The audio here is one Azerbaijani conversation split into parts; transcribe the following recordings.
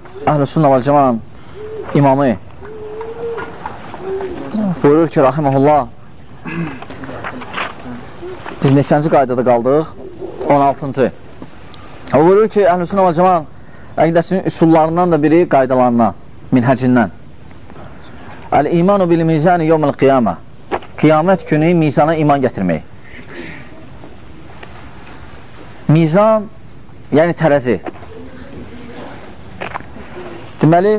Əhl-i-Sünnə vəl-Cəmaənin imamı buyurur ki, rahiməhullah, biz neçənci qaydada qaldıq? 16-cı. O buyurur ki, Əhl-i-Sünnə vəl-Cəmaənin əqidəsinin üsullarından da biri qaydalarından, minhəcindən. Əl-imanu bil-mizani yevməl-qiyamə. Qiyamət günü mizana iman gətirmək. Mizan, yəni tərəzi. Deməli,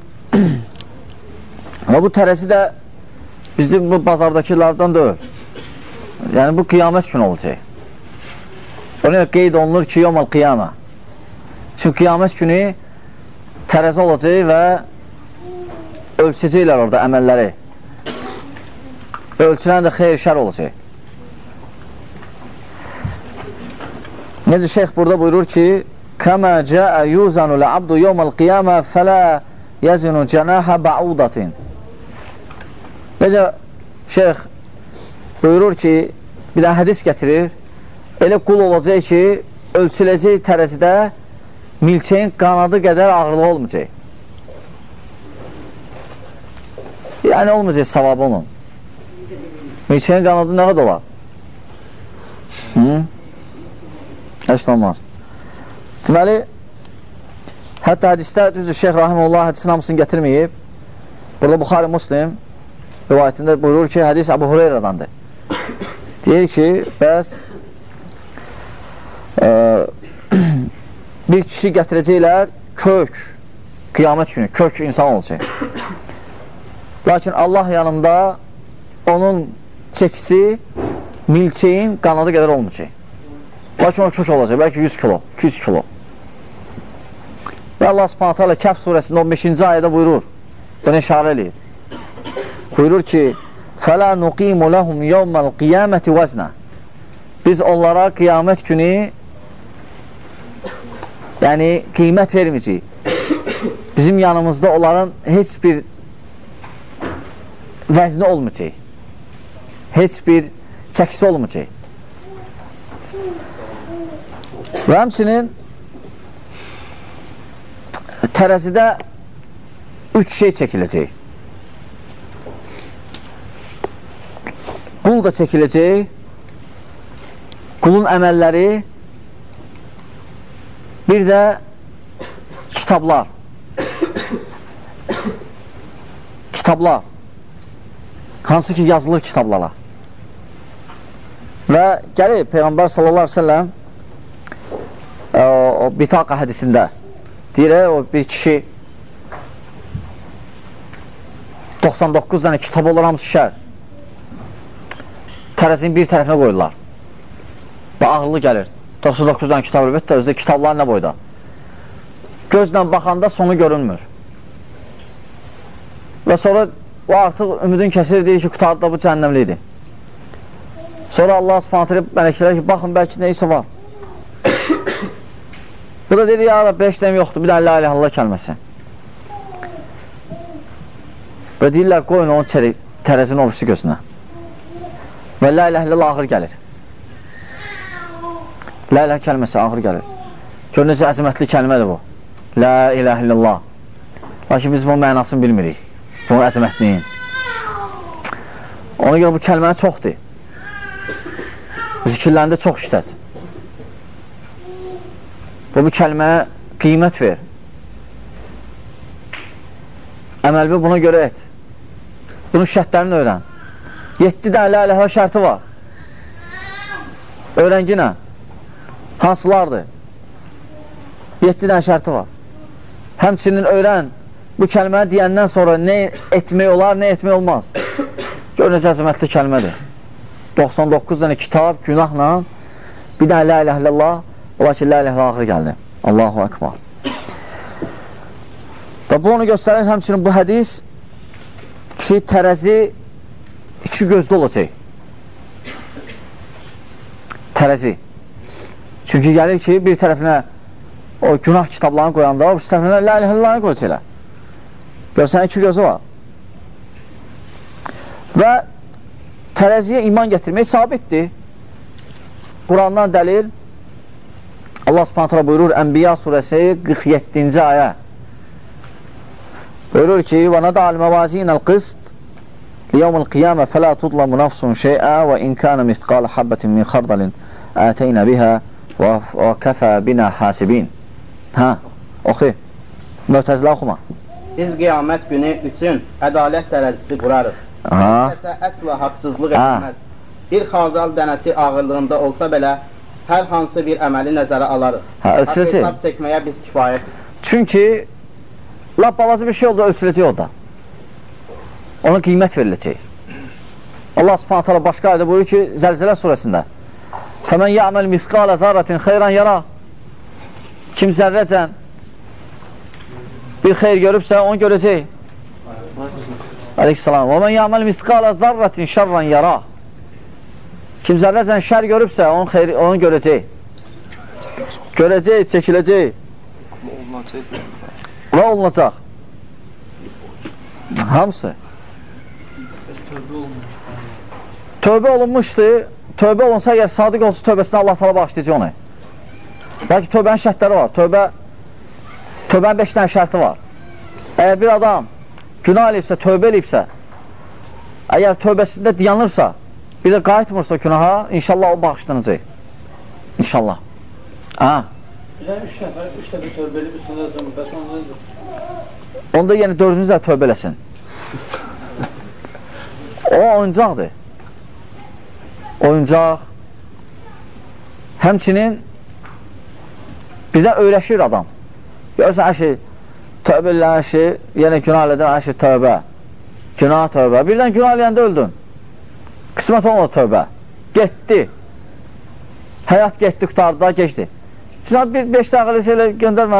bu tərəzi də bizim bu bazardakılardan deyil. Yəni, bu qiyamət günü olacaq. Ona qeyd olunur ki, yevməl-qiyamə. Çünki qiyamət günü tərəzi olacaq və ölçəcəklər orada əməlləri. Ölçülən də xeyr-şər olacaq. Necə şeyx burada buyurur ki, Kəmə cəə yuzanu lə'abdu yevməl qiyamə fələ yəzinu cənəhə bə'udatin. Necə şeyx buyurur ki, bir də hədis gətirir, elə qul olacaq ki, ölçüləcək tərəzidə milçəyin qanadı qədər ağırlığı olmayacaq. Yəni, olmayacaq savabı onun. Milçəyin qanadı nə qədər olar? Heç olmaz. Deməli, hətta hədisdə, düzdür, Şeyx Rahimullah hədisin hamısını gətirməyib. Burada Buxari Muslim rivayətində buyurur ki, hədis Əbu Hureyradandır. Deyir ki, bəs bir kişi gətirəcəklər kök, qiyamət günü, kök insan olacaq. Lakin Allah yanında onun çəkisi milçəyin qanadı qədər olmayacaq. Lakin o kök olacaq, bəlkə 100 kilo, 200 kilo. Və Allah Subhanahu Teala Kəhf surəsində 15-ci ayədə buyurur, bunu işarə eləyir. Buyurur ki, فَلَا نُقِيمُ لَهُمْ يَوْمَ الْقِيَامَةِ وَزْنَ. Biz onlara qiyamət günü yəni qiymət verməyəcəyik. Bizim yanımızda onların heç bir vəzni olmayacaq. Heç bir çəkisi olmayacaq. Və həmçinin tərəzidə 3 şey çəkiləcək. Qul da çəkiləcək, qulun əməlləri, bir də kitablar. Kitablar. Hansı ki, yazılır kitablara. Və gəlir Peyğəmbər sallallahu aleyhi ve sellem o bitaqa hədisində deyir, o bir kişi 99 dənə kitab olur, hamısı şər. Tərəzinin bir tərəfinə qoyurlar. Və ağırlı gəlir. 99 dənə kitab olur, özdə kitablar nə boyda? Gözlə baxanda sonu görünmür. Və sonra o artıq ümidin kəsir, deyir ki, qutardı da bu cəhənnəmlidir. Sonra Allah subhanətlə mələkələr ki, baxın, bəlkə neysə var. Bu da deyir, ya Rab, 5 dəm yoxdur, bir də la ilahe illallah kəlməsi. Və deyirlər, qoyun onun tərəzinin orusu gözünə. Və la ilahe illallah ağır gəlir. La ilahe kəlməsi ağır gəlir. Gör, necə əzəmətli kəlmədir bu. La ilahe illallah. Lakin biz bunun mənasını bilmirik. Bunun əzəmətliyin. Ona görə bu kəlməni çoxdur. Zikirlərində çox işlət. Bu kəlməyə qiymət ver. Əməlbi buna görə et. Bunun şərtlərini öyrən. 7 dənə la ilahe şərti var. Öyrənginə. Hansılardır? 7 dənə şərti var. Həmçinin öyrən, bu kəlməni deyəndən sonra nə etmək olar, nə etmək olmaz. Gör, necə əzəmətli kəlmədir. 99 dənə kitab, günahla, bir dənə la ilahe illallah, ola ki, la ilahe illallah axırı gəldi. Allahu Ekber. Və bu onu göstərir, həmçinin bu hədis ki, tərəzi 2 gözdə olacaq. Tərəzi. Çünki gəlir ki, bir tərəfinə o günah kitablarını qoyanda, o tərəfinə la ilahe illallahı qoyacaqlar. Görsən, 2 gözü var. Və tərəziyə iman gətirmək sabitdir. Qurandan dəlil Allah subhanətlə buyurur Ənbiya surəsi 47-ci ayə Buyurur ki, وَنَدَعَ الْمَوَازِينَ الْقِسْطِ لِيَوْمِ الْقِيَامَةِ فَلَا تُظْلَمُ نَفْسٌ شَيْئًا وَإِنْ كَانَ مِثْقَالَ حَبَّةٍ مِنْ خَرْدَلٍ آتَيْنَا بِهَا وَكَفَى بِنَا حَاسِبِينَ. Hə, oxu. Mötəzilə oxuma. Biz qiyamət günü üçün ədalət tərəzisi qurarıq. Kəsə əsla haqsızlıq etməz. Bir xardal dənəsi ağırlığında olsa belə, hər hansı bir əməli nəzərə alarıq. Hesab çəkməyə biz kifayətik. Çünki lap balaca bir şey oldu, ölçüləcək o da. Ona qiymət veriləcək. Allah subhanət hala başqa ayda buyurur ki, Zəlzələ surəsində فَمَنْ يَعْمَلْ مِسْقَالَ ذَرَّةٍ خَيْرًا يَرَى Kim zərrəcən bir xeyr görübsə, onu görəcək. Aleyhisselam. وَمَنْ يَعْمَلْ مِسْقَالَ ذَرَّةٍ شَرًّا يَرَى Kim zərrəcən şər görübsə, onu görəcək. Görəcək, çəkiləcək. Və olunacaq. Hamısı. Tövbə olunmuşdur. Tövbə olunsa, əgər sadiq olsa tövbəsini Allah təala bağışlayacaq onu. Bəlkə tövbənin şərtləri var. Tövbənin 5 dənə şərti var. Əgər bir adam günah eləyibsə, tövbə eləyibsə, əgər tövbəsində dayanırsa, bir də qayıtmırsa günaha, inşallah o bağışlanacaq. İnşallah. Yəni 3 dəfə tövbə eləyib, üstündə bəs ondadır. Onda yəni 4-cü də tövbə eləsin. O oyuncaqdır. Oyuncaq. Həmçinin bizə öyrəşir adam. Görürsən, hər şey tövbə eləyən hər şey, yenə günah eləyən hər şey tövbə. Günah tövbə. Birdən günah eləyəndə öldün. Qismət olmadı tövbə. Getdi. Həyat getdi, qutardı da, geçdi. Sizə bir 5 dəqiqəli şeylə göndərmə.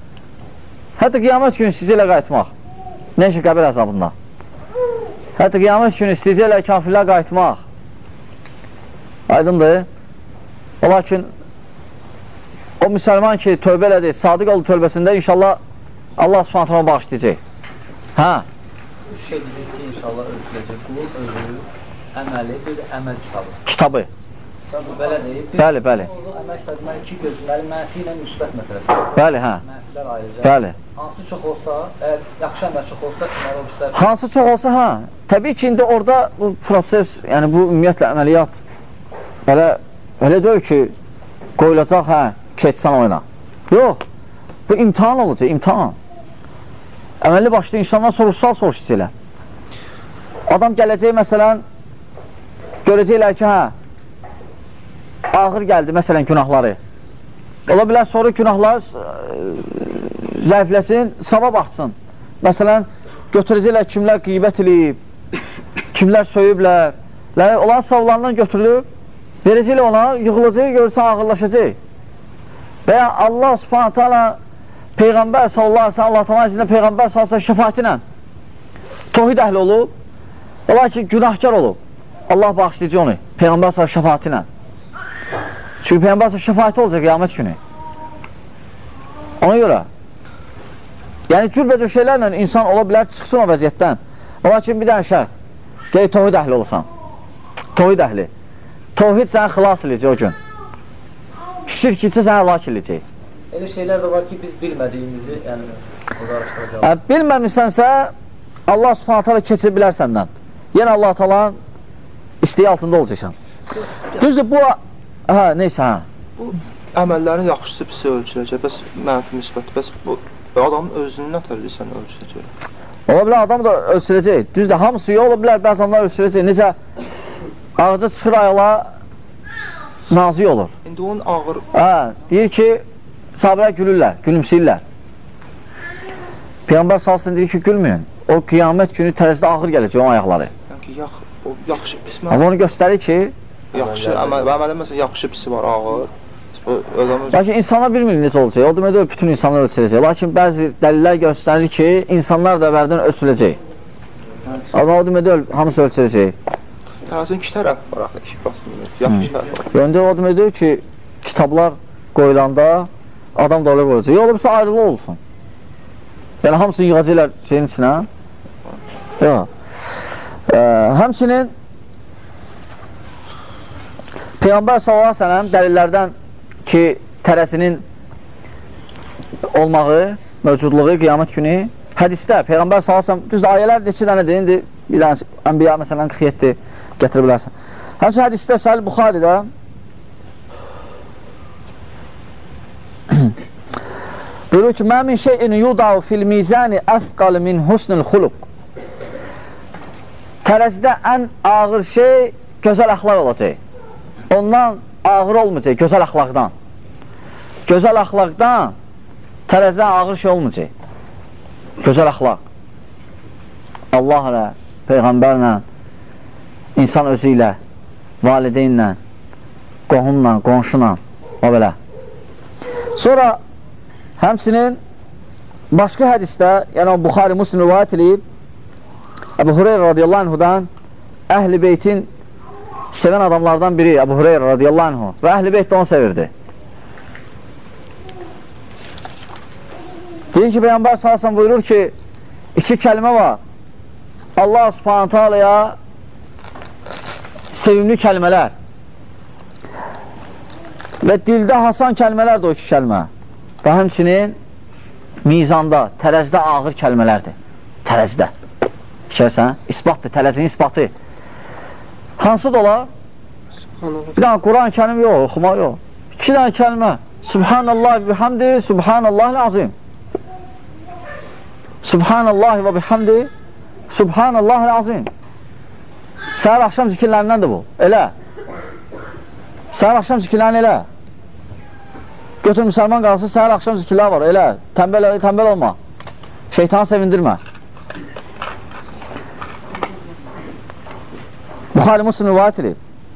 Hətta qiyamət günü sizə ilə qayıtmaq. Nə işə qəbir əzabında. Hətta qiyamət günü sizə ilə kafirlə qayıtmaq. Aydındır. Lakin o müsəlman ki, tövbə elədi, sadiq oldu tövbəsində, inşallah Allah subhanət hala bağışlayacaq. Hə? 3 şey dedik ki, inşallah ölçüləcək. Qulun özü, əməli, bir əməl kitabı. Kitabı. Bu belə deyib. Bəli, bəli. Əməl kitabı, deməli, 2 gözləri mənfi ilə müsbət məsələsi. Bəli, hə. Mənfilər ayrıca. Bəli. Hansı çox olsa, əgər yaxşı əməl çox olsa, deməli o bizlər... Hansı çox olsa, hə. Təbii ki, indi orada bu proses, yəni bu ümumiyyətlə əməliyyat elə deyil ki, qoyulacaq, hə, keçsən oyna. Yox, bu imtihan olacaq, imtihan. Əməlli başlı insanlar soruşacaqlar. Adam gələcək, məsələn, görəcəklər ki, hə, ağır gəldi, məsələn, günahları. Ola bilər, sonra günahlar zəifləsin, savab artsın. Məsələn, götürəcəklər kimlər qeybət eləyib, kimlər söyüblər. Onlar savablarından götürülüb, verəcəklər ona, yığılacaq, görürsən, ağırlaşacaq. Və ya Allah subhanətə alə Peyğəmbər sallallahu aleyhi ve sellem, Allah təala izində Peyğəmbər sallallahu aleyhi ve sellem şəfaəti ilə tohid əhli olub, ola ki, günahkar olub. Allah bağışlayıcı onu, Peyğəmbər sallallahu şəfaəti ilə. Çünki Peyğəmbər sallallahu şəfaəti olacaq qiyamət günü. Ona görə. Yəni, cürbəcür şeylərlə insan ola bilər, çıxsın o vəziyyətdən. Ola ki, bir dənə şərt, deyək, tohid əhli olursan. Tohid əhli. Tohid səni xilas edəcək o gün. Şirk isə səni həlak edəcək. Elə şeylər də var ki, biz bilmədiyimizi, yəni, araşdıracaq. Bilməmişsənsə, Allah subhanətə alə keçir bilər səndən. Yenə Allah talanın istəyi altında olacaqsan. Düzdür, bu... Hə, neysə, hə. Bu əməllərin yaxşısı pisi ölçüləcək, bəs mənfi müsbət, bəs bu adamın özünü nə tərliysən ölçüləcək? Ola bilər, adam da ölçüləcək. Düzdür, hamısı yox, ola bilər, bəzi adamlar ölçüləcək. Necə ağaca çıxır ayala nazik olur. İndi onun ağır... Hə, deyir ki, sahabələr gülürlər, gülümsəyirlər. Peyğəmbər salsın deyir ki, gülməyin. O qiyamət günü tərəzidə ağır gələcək onun ayaqları. Yəni ki, yaxşı pis mən... Amma onu göstərir ki... Yaxşı, əməldə məsələn, yaxşı pisi var, ağır. Lakin insanlar bilmir necə olacaq. O demək, bütün insanlar ölçüləcək. Lakin bəzi dəlillər göstərir ki, insanlar da əvvəldən ölçüləcək. Amma o demək, hamısı ölçüləcək. Tərəzin 2 tərəf var, axı, yaxşı tərəf var. Yöndə o demək ki, kitablar qoyulanda adam da öyle qoyulacaq. Yox, olursa ayrılı olsun. Yəni, hamısını yığacaqlar şeyin içinə. Yox. Həmçinin Peyğəmbər sallallahu aleyhi ve sellem dəlillərdən ki, tərəsinin olmağı, mövcudluğu qiyamət günü hədisdə Peyğəmbər sallallahu düz ayələr neçə dənədir? İndi bir dənə Ənbiya məsələn 47 gətirə bilərsən. Həmçinin hədisdə Səhih Buxaridə buyurur ki, "Mə min şey'in yudau fil mizani əthqal min husnul xuluq." Tərəzidə ən ağır şey gözəl əxlaq olacaq. Ondan ağır olmayacaq, gözəl əxlaqdan. Gözəl əxlaqdan tərəzidən ağır şey olmayacaq. Gözəl əxlaq. Allah ilə, Peyğəmbərlə, insan özü ilə, valideynlə, qohumla, qonşuna, o belə. Sonra həmsinin başqa hədisdə, yəni o Buxari Müslim rivayət edib, Əbu Hureyra radiyallahu anhudan Əhl-i Beytin sevən adamlardan biri Əbu Hureyra radiyallahu anhu və Əhl-i Beyt də onu sevirdi. Deyir ki, Peyğəmbər sallallahu buyurur ki, iki kəlmə var. Allah subhanətə aləyə sevimli kəlmələr və dildə hasan kəlmələr də o iki kəlmə və həmçinin mizanda, tərəzidə ağır kəlmələrdir. Tərəzidə. Fikirsən, isbatdır, tərəzinin isbatı. Hansı da olar? Bir dənə Quran-ı Kərim yox, oxuma yox. İki dənə kəlmə. Subhanallah və bihamdi, Subhanallahil azim. Subhanallah və bihamdi, Subhanallahil azim. Səhər axşam zikirlərindəndir bu. Elə. Səhər axşam zikirlərini elə. Götür müsəlman qalsın, səhər axşam zikirlər var. Elə. Tənbəl olma. Şeytanı sevindirmə. Buxari Müslim rivayət edib.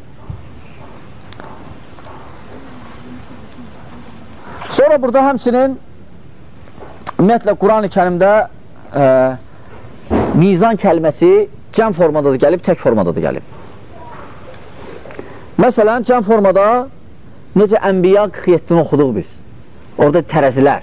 Sonra burada həmçinin ümumiyyətlə Quran-ı Kərimdə mizan kəlməsi cəm formada da gəlib, tək formada da gəlib. Məsələn, cəm formada necə Ənbiya 47-ni oxuduq biz. Orada tərəzilər.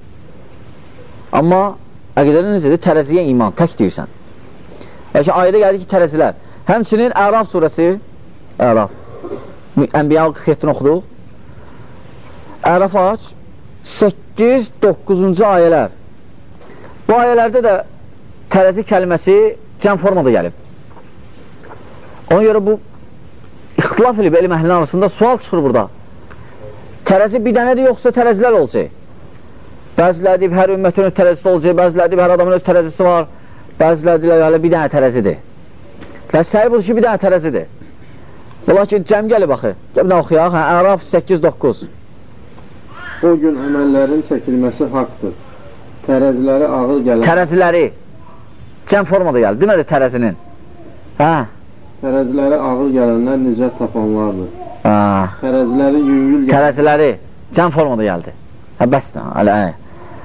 Amma əqidədə necədir? Tərəziyə iman, tək deyirsən. Bəlkə ayədə gəldi ki, tərəzilər. Həmçinin Əraf surəsi, Əraf, Ənbiya 47-ni oxuduq. Əraf aç, 8-9-cu ayələr. Bu ayələrdə də tərəzi kəlməsi cəm formada gəlib. Ona görə bu ixtilaf edib elm əhlinin arasında sual çıxır burada. Tərəzi bir dənədir, yoxsa tərəzilər olacaq? Bəziləri deyib, hər ümmətin öz tərəzisi olacaq, bəziləri deyib, hər adamın öz tərəzisi var, bəziləri deyib, bir dənə tərəzidir. Və səhi budur ki, bir dənə tərəzidir. Ola ki, cəm gəlib axı. Bir dənə oxuyaq, Əraf 8-9. O gün əməllərin çəkilməsi haqdır. Tərəziləri ağır gələn... Tərəziləri cəm formada gəldi, demədi tərəzinin. Tərəziləri ağır gələnlər nicət tapanlardır. Tərəziləri yüngül gələnlər... Tərəziləri cəm formada gəldi. Bəsdir, ələ.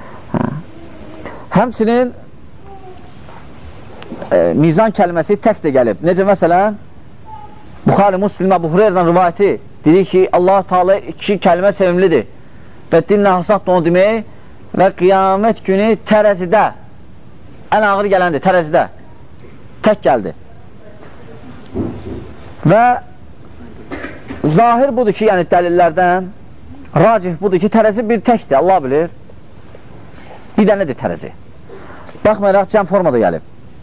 Həmçinin mizan kəlməsi tək də gəlib. Necə məsələn, Buxari Müslim Əbu Hureyradan rivayəti dedi ki, Allah Teala iki kəlmə sevimlidir. Və dinlə hasatdır onu demək və qiyamət günü tərəzidə ən ağır gələndir, tərəzidə tək gəldi. Və zahir budur ki, yəni dəlillərdən racih budur ki, tərəzi bir təkdir, Allah bilir. Bir dənədir tərəzi. Baxmayaraq, cəm formada gəlib.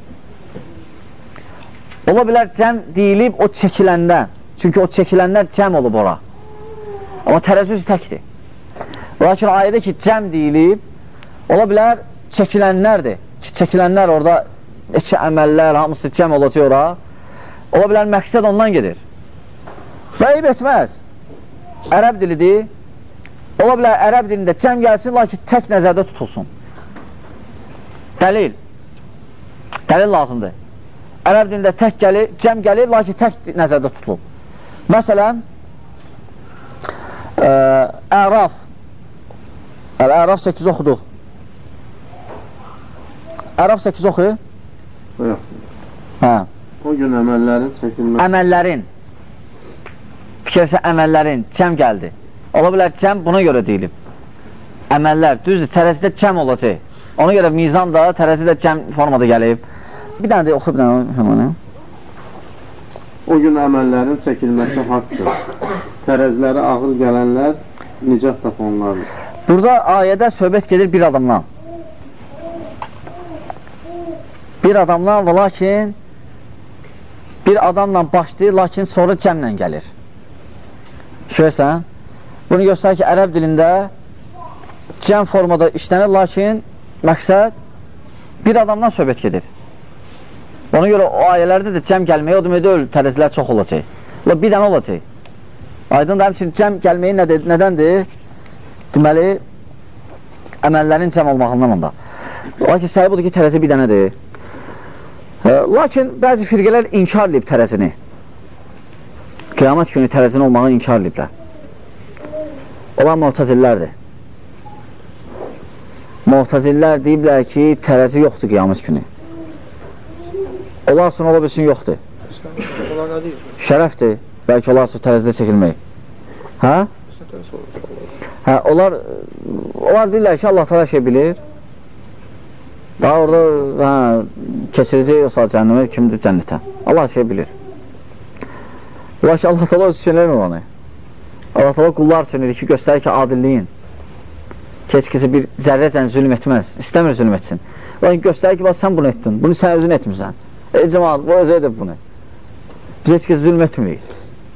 Ola bilər, cəm deyilib o çəkiləndən. Çünki o çəkilənlər cəm olub ora. Amma tərəzi özü təkdir. Lakin ayədə ki, cəm deyilib, ola bilər, çəkilənlərdir. Çəkilənlər orada, neçə əməllər, hamısı cəm olacaq ora. Ola bilər, məqsəd ondan gedir. Və eyb etməz. Ərəb dilidir. Ola bilər, ərəb dilində cəm gəlsin, lakin tək nəzərdə tutulsun. Dəlil. Dəlil lazımdır. Ərəb dilində tək gəlir, cəm gəlir, lakin tək nəzərdə tutulub. Məsələn, Əraf. Əraf 8 oxuduq. Əraf 8 oxu? Yox. O gün əməllərin çəkilməsi. Əməllərin. Fikirsə əməllərin, cəm gəldi. Ola bilər, cəm buna görə deyilib. Əməllər, düzdür, tərəzidə cəm olacaq. Ona görə mizan da tərəzidə cəm formada gəlib. Bir dənə də oxu, bir dənə. O gün əməllərin çəkilməsi haqdır. Tərəziləri ağır gələnlər nicət tapanlardır. Burada ayədə söhbət gedir bir adamdan. Bir adamla və lakin bir adamla başlayır, lakin sonra cəmlə gəlir. Görürsən? Bunu göstərir ki, ərəb dilində cəm formada işlənir, lakin məqsəd bir adamdan söhbət gedir. Ona görə o ayələrdə də cəm gəlməyi, o deməkdə öl tərəzilər çox olacaq. Bir dənə olacaq. Aydın da həmçinin cəm gəlməyi nədəndir? Deməli, əməllərin cəm olmağından onda. Lakin səbəb budur ki, tərəzi bir dənədir. Lakin bəzi firqələr inkar edib tərəzini. Qiyamət günü tərəzinin olmağı inkar ediblər. Olan Mu'təzillərdir. Mu'təzillər deyiblər ki, tərəzi yoxdur qiyamət günü. Onlar üçün ola bilsin yoxdur. Şərəfdir. Bəlkə onlar üçün tərəzidə çəkilmək. Hə? Onlar deyirlər ki, Allah təala şey bilir. Daha orada keçirəcək yoxsa cəhənnəmə, kimdir cənnətə. Allah şey bilir. Lakin Allah təala öz şeylərin olanı. Allah təala qullar üçün ki, göstərir ki, adilliyin. Heç kəsə bir zərrəcən zülm etməz. İstəmir zülm etsin. Lakin göstərir ki, sən bunu etdin. Bunu sən özün etmirsən. Cəmaat, bu özü edib bunu. Biz heç kəsə zülm etmirik.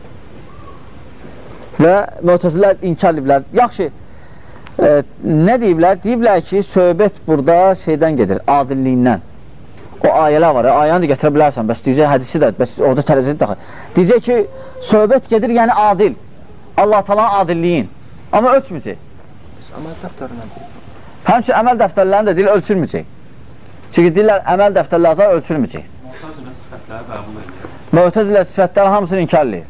Və Mu'təzilər inkar ediblər. Yaxşı, nə deyiblər? Deyiblər ki, söhbət burada şeydən gedir, adilliyindən. O ayələr var, ayəni də gətirə bilərsən, bəs deyəcək hədisi də, bəs orada tərəzidir daxil. Deyəcək ki, söhbət gedir, yəni adil. Allah Taala'nın adilliyin. Amma ölçməyəcək. Əməl dəftərindən deyil. Həmçin əməl dəftərlərini də deyil, ölçülməyəcək. Çünki deyirlər, əməl dəftərləri azar ölçülməyəcək. Mu'təzilə sifətləri hamısını inkar edir.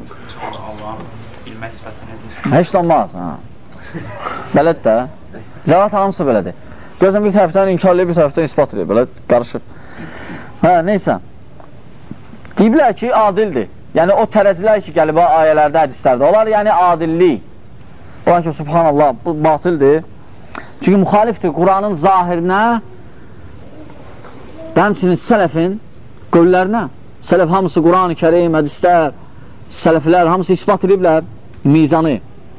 Heç də olmaz. Belədir də. Cəvat hamısı belədir. Gözən bir tərəfdən inkar edir, bir tərəfdən ispat edir. Belə qarışıq. Neysə. Deyiblər ki, adildir. Yəni o tərəzilər ki, gəlib ayələrdə, hədislərdə olar, yəni adillik. Olar ki, subhanallah, bu batildir. Çünki müxalifdir Quranın zahirinə, həmçinin sələfin qövlərinə. Sələf hamısı Quran-ı Kərim, hədislər, sələflər hamısı ispat ediblər mizanı.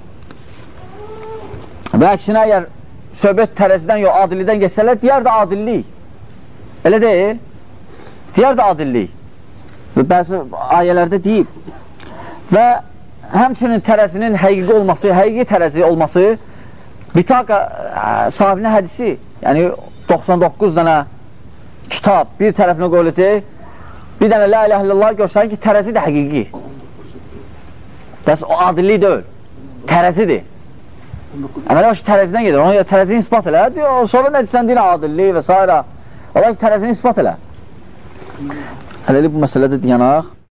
Və əksinə, əgər söhbət tərəzidən yox, adillikdən geçsələr, deyər də adillik. Elə deyil. Deyər də adillik. Və bəzi ayələrdə deyib. Və həmçinin tərəzinin həqiqi olması, həqiqi tərəzi olması Bitaqa sahibinin hədisi, yəni 99 dənə kitab bir tərəfinə qoyulacaq, bir dənə la ilahe illallah görsən ki, tərəzi də həqiqi. Bəs o adillik deyil, tərəzidir. Əmələ başı tərəzidən gedir, ona görə tərəzini ispat elə, sonra nə deyirsən, deyir adillik və s. Ola ki, tərəzini ispat elə. Hələlik bu məsələdə deyənək.